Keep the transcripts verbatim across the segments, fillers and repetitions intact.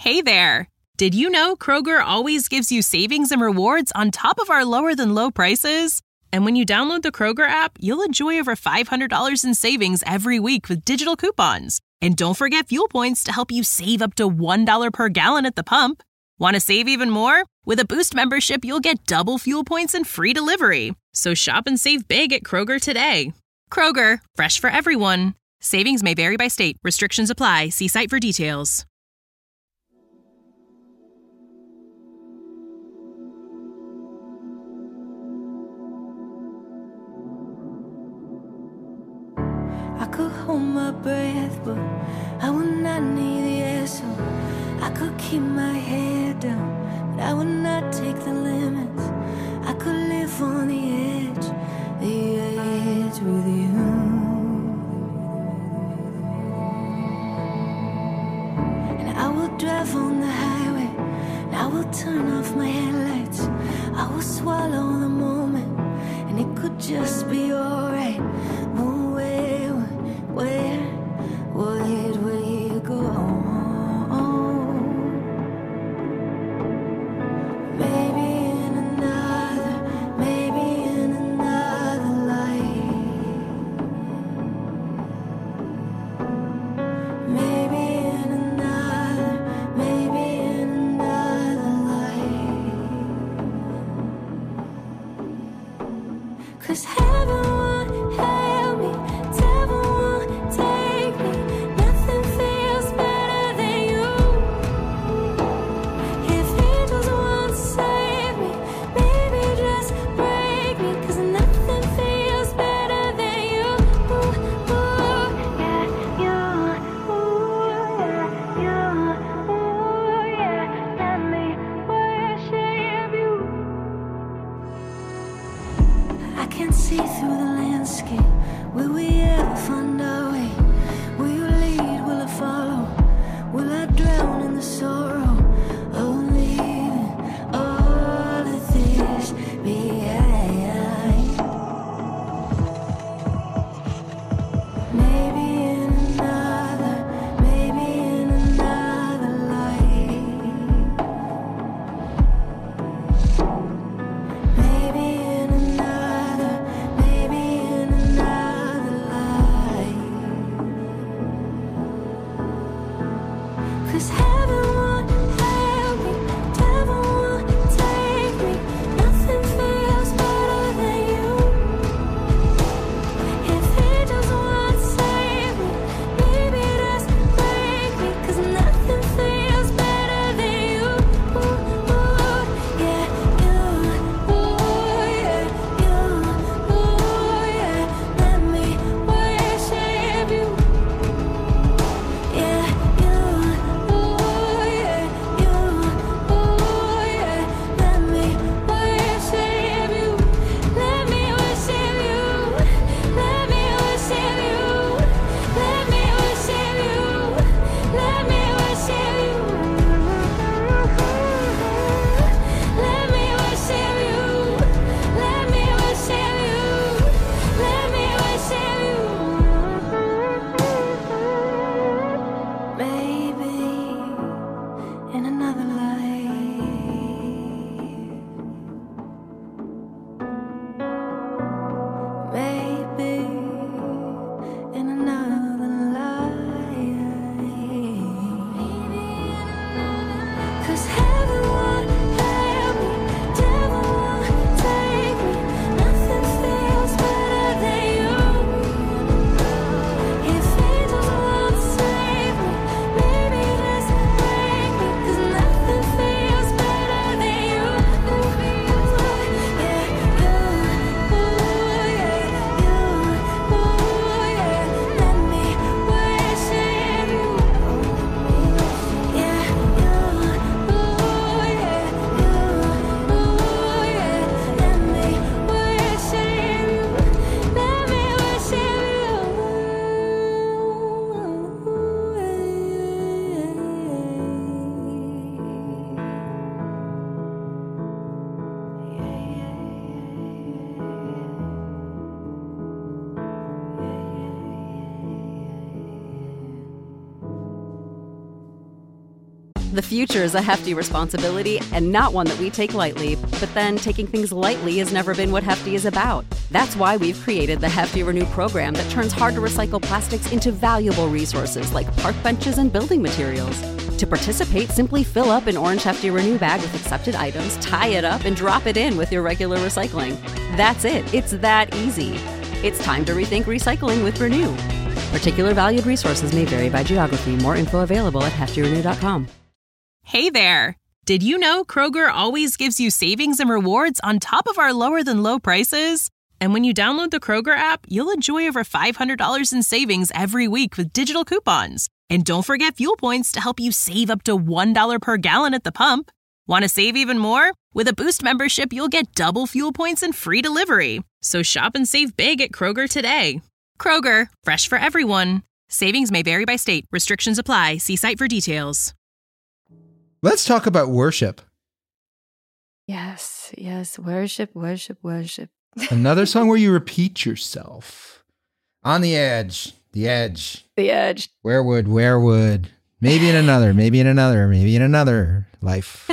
Hey there! Did you know Kroger always gives you savings and rewards on top of our lower-than-low prices? And when you download the Kroger app, you'll enjoy over five hundred dollars in savings every week with digital coupons. And don't forget fuel points to help you save up to one dollar per gallon at the pump. Want to save even more? With a Boost membership, you'll get double fuel points and free delivery. So shop and save big at Kroger today. Kroger, fresh for everyone. Savings may vary by state. Restrictions apply. See site for details. I could hold my breath, but I would not need the air, so I could keep my head down, but I would not take the limits. I could live on the edge, the edge with you. And I will drive on the highway, and I will turn off my headlights. I will swallow the moment, and it could just be alright. Where would we go? Maybe in another, maybe in another life. Maybe in another, maybe in another life. 'Cause heaven won't help me. Cause heaven The future is a hefty responsibility and not one that we take lightly. But then taking things lightly has never been what Hefty is about. That's why we've created the Hefty Renew program that turns hard-to-recycle plastics into valuable resources like park benches and building materials. To participate, simply fill up an orange Hefty Renew bag with accepted items, tie it up, and drop it in with your regular recycling. That's it. It's that easy. It's time to rethink recycling with Renew. Particular valued resources may vary by geography. More info available at hefty renew dot com. Hey there! Did you know Kroger always gives you savings and rewards on top of our lower-than-low prices? And when you download the Kroger app, you'll enjoy over five hundred dollars in savings every week with digital coupons. And don't forget fuel points to help you save up to one dollar per gallon at the pump. Want to save even more? With a Boost membership, you'll get double fuel points and free delivery. So shop and save big at Kroger today. Kroger, fresh for everyone. Savings may vary by state. Restrictions apply. See site for details. Let's talk about worship. Yes, yes. Worship, worship, worship. Another song where you repeat yourself. On the edge, the edge. The edge. Where would, where would. Maybe in another, maybe in another, maybe in another life.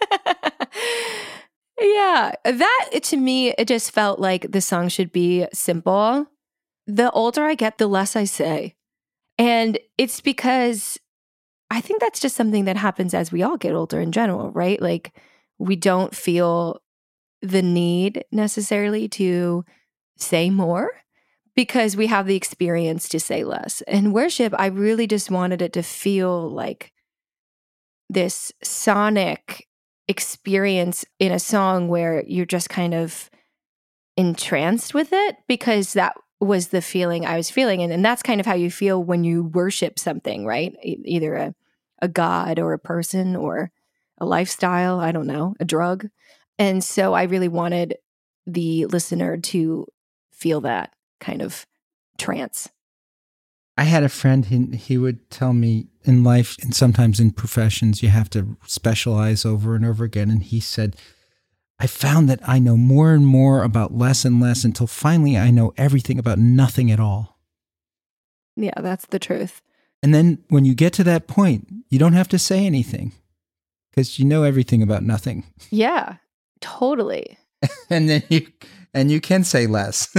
Yeah, that to me, it just felt like the song should be simple. The older I get, the less I say. And it's because I think that's just something that happens as we all get older in general, right? Like we don't feel the need necessarily to say more because we have the experience to say less. And worship, I really just wanted it to feel like this sonic experience in a song where you're just kind of entranced with it, because that was the feeling I was feeling. And, and that's kind of how you feel when you worship something, right? E- either a, a god or a person or a lifestyle, I don't know, a drug. And so I really wanted the listener to feel that kind of trance. I had a friend, he, he would tell me in life, and sometimes in professions, you have to specialize over and over again. And he said, I found that I know more and more about less and less until finally I know everything about nothing at all. Yeah, that's the truth. And then when you get to that point, you don't have to say anything because you know everything about nothing. Yeah, totally. and then you and you can say less.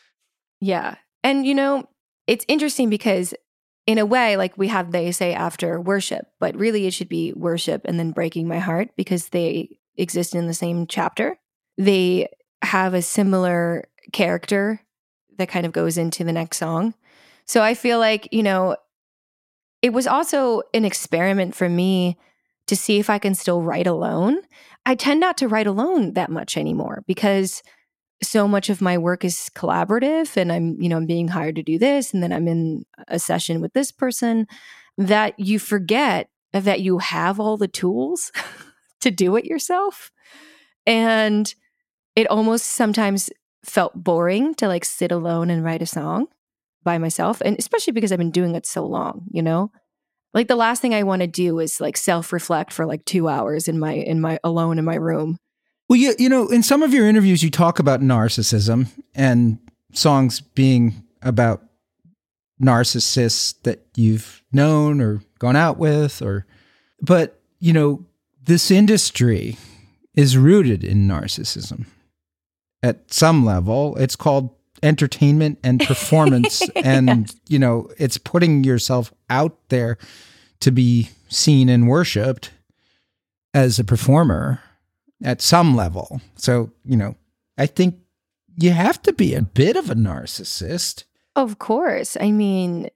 Yeah. And you know, it's interesting because in a way, like we have they say after worship, but really it should be worship and then breaking my heart because they exist in the same chapter. They have a similar character that kind of goes into the next song. So I feel like, you know, it was also an experiment for me to see if I can still write alone. I tend not to write alone that much anymore because so much of my work is collaborative and I'm, you know, I'm being hired to do this and then I'm in a session with this person, that you forget that you have all the tools to do it yourself. And it almost sometimes felt boring to like sit alone and write a song by myself. And especially because I've been doing it so long, you know, like the last thing I want to do is like self-reflect for like two hours in my, in my alone in my room. Well, you, you know, in some of your interviews, you talk about narcissism and songs being about narcissists that you've known or gone out with, or, but, you know, this industry is rooted in narcissism. At some level, it's called entertainment and performance. Yes. And, you know, it's putting yourself out there to be seen and worshiped as a performer at some level. So, you know, I think you have to be a bit of a narcissist. Of course. I mean,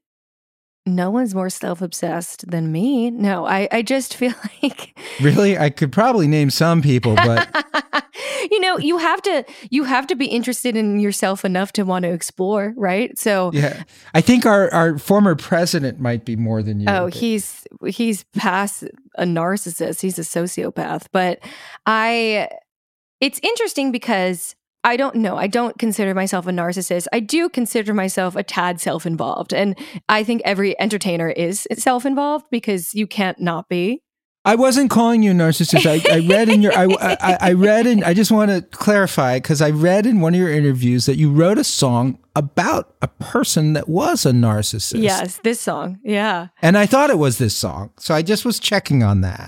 no one's more self-obsessed than me. No, I, I just feel like... Really? I could probably name some people, but... You know, you have to you have to be interested in yourself enough to want to explore, right? So yeah, I think our, our former president might be more than you. Oh, he's he's past a narcissist. He's a sociopath. But I, it's interesting because I don't know. I don't consider myself a narcissist. I do consider myself a tad self-involved. And I think every entertainer is self-involved because you can't not be. I wasn't calling you a narcissist. I, I read in your, I, I, I read in, I just want to clarify, because I read in one of your interviews that you wrote a song about a person that was a narcissist. Yes, this song. Yeah. And I thought it was this song. So I just was checking on that.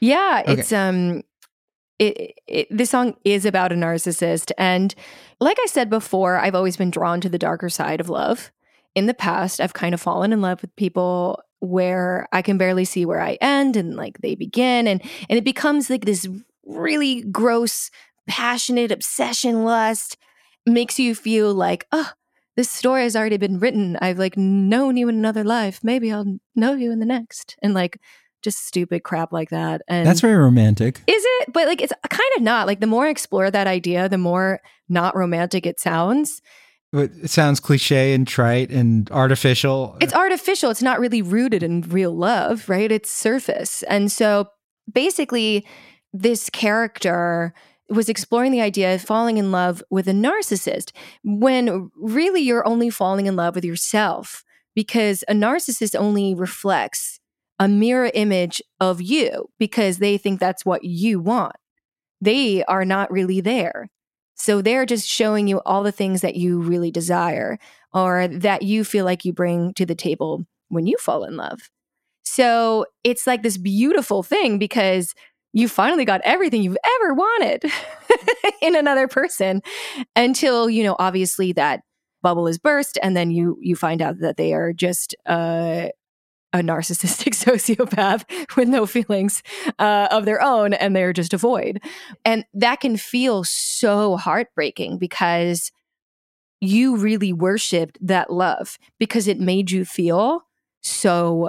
Yeah, Okay. it's um it, it this song is about a narcissist, and like I said before, I've always been drawn to the darker side of love. In the past, I've kind of fallen in love with people where I can barely see where I end and like they begin, and and it becomes like this really gross, passionate obsession lust. Makes you feel like, oh, this story has already been written. I've like known you in another life. Maybe I'll know you in the next. And like just stupid crap like that. And That's very romantic. is it? But like it's kind of not. Like the more I explore that idea, the more not romantic it sounds. But it sounds cliche and trite and artificial. It's artificial. It's not really rooted in real love, right? It's surface. And so basically, this character was exploring the idea of falling in love with a narcissist when really you're only falling in love with yourself, because a narcissist only reflects a mirror image of you because they think that's what you want. They are not really there. So they're just showing you all the things that you really desire or that you feel like you bring to the table when you fall in love. So it's like this beautiful thing because you finally got everything you've ever wanted in another person until, you know, obviously that bubble is burst. And then you you find out that they are just uh, a narcissistic sociopath with no feelings uh, of their own. And they're just a void. And that can feel so heartbreaking because you really worshiped that love because it made you feel so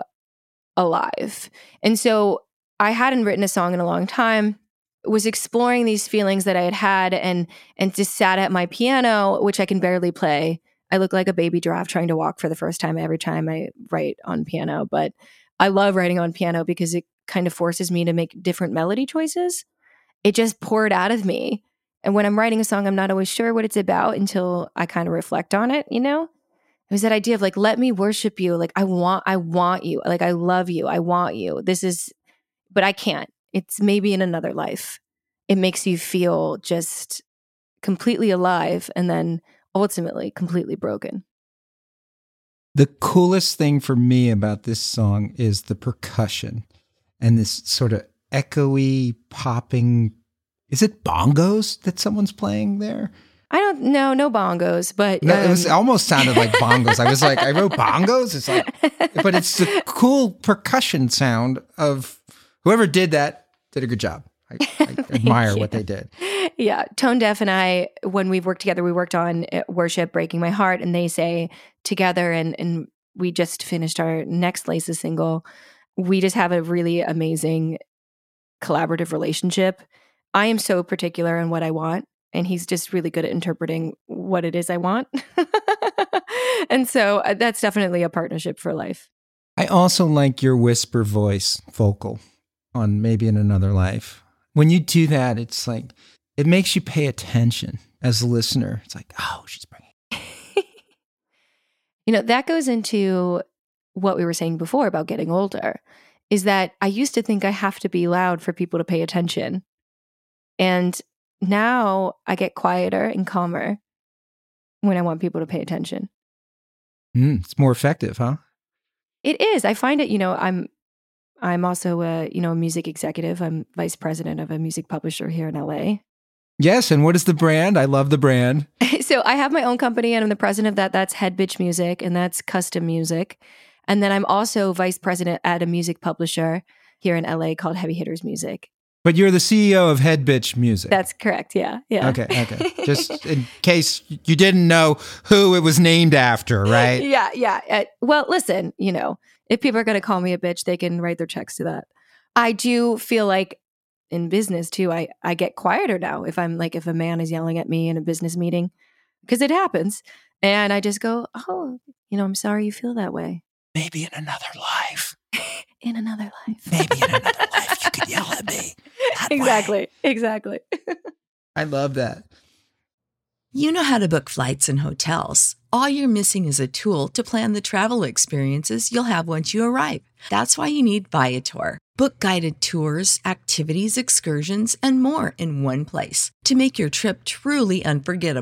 alive. And so I hadn't written a song in a long time, was exploring these feelings that I had had and and just sat at my piano, which I can barely play. I look like a baby giraffe trying to walk for the first time every time I write on piano. But I love writing on piano because it kind of forces me to make different melody choices. It just poured out of me. And when I'm writing a song, I'm not always sure what it's about until I kind of reflect on it, you know? It was that idea of like, let me worship you. Like, I want, I want you. Like, I love you. I want you. This is... But I can't. It's maybe in another life. It makes you feel just completely alive and then ultimately completely broken. The coolest thing for me about this song is the percussion and this sort of echoey, popping. Is it bongos that someone's playing there? I don't know, no bongos, but No, um, it was it almost sounded like bongos. I was like, I wrote bongos. It's like, but it's the cool percussion sound of whoever did that. Did a good job. I, I admire you. what they did. Yeah, Tone Deaf and I, when we've worked together, we worked on uh, Worship, Breaking My Heart, and they say together, and and we just finished our next Laces single. We just have a really amazing collaborative relationship. I am so particular in what I want, and he's just really good at interpreting what it is I want. And so uh, that's definitely a partnership for life. I also like your whisper voice vocal on Maybe in Another Life. When you do that, it's like, it makes you pay attention as a listener. It's like, oh, she's bringing. You know, that goes into what we were saying before about getting older, is that I used to think I have to be loud for people to pay attention. And now I get quieter and calmer when I want people to pay attention. Mm, it's more effective, huh? It is. I find it, you know, I'm I'm also a, you know, a music executive. I'm vice president of a music publisher here in L A. Yes, and what is the brand? I love the brand. So I have my own company and I'm the president of that. That's Head Bitch Music, and that's custom music. And then I'm also vice president at a music publisher here in L A called Heavy Hitters Music. But you're the C E O of Head Bitch Music. That's correct. Yeah. Yeah. Okay. Okay. Just in case you didn't know who it was named after, right? Yeah. Yeah. Uh, well, listen, you know, if people are going to call me a bitch, they can write their checks to that. I do feel like in business too, I, I get quieter now if I'm like, if a man is yelling at me in a business meeting, because it happens. And I just go, oh, you know, I'm sorry you feel that way. Maybe in another life. In another life. Maybe in another life you could yell at me. That Exactly. way. Exactly. I love that. You know how to book flights and hotels. All you're missing is a tool to plan the travel experiences you'll have once you arrive. That's why you need Viator. Book guided tours, activities, excursions, and more in one place to make your trip truly unforgettable.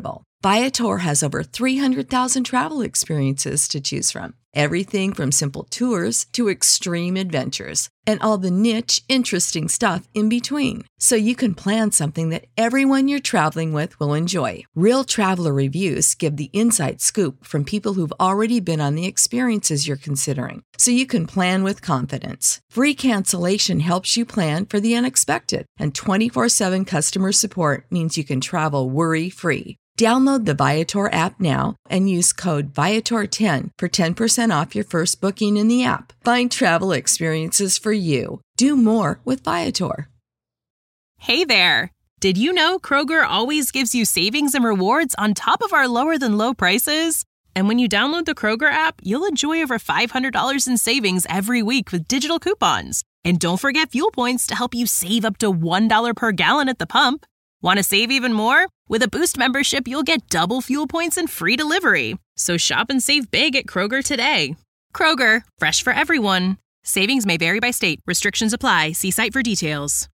Viator has over three hundred thousand travel experiences to choose from. Everything from simple tours to extreme adventures and all the niche, interesting stuff in between. So you can plan something that everyone you're traveling with will enjoy. Real traveler reviews give the inside scoop from people who've already been on the experiences you're considering. So you can plan with confidence. Free cancellation helps you plan for the unexpected. And twenty-four seven customer support means you can travel worry-free. Download the Viator app now and use code Viator ten for ten percent off your first booking in the app. Find travel experiences for you. Do more with Viator. Hey there! Did you know Kroger always gives you savings and rewards on top of our lower than low prices? And when you download the Kroger app, you'll enjoy over five hundred dollars in savings every week with digital coupons. And don't forget fuel points to help you save up to one dollar per gallon at the pump. Want to save even more? With a Boost membership, you'll get double fuel points and free delivery. So shop and save big at Kroger today. Kroger, fresh for everyone. Savings may vary by state. Restrictions apply. See site for details.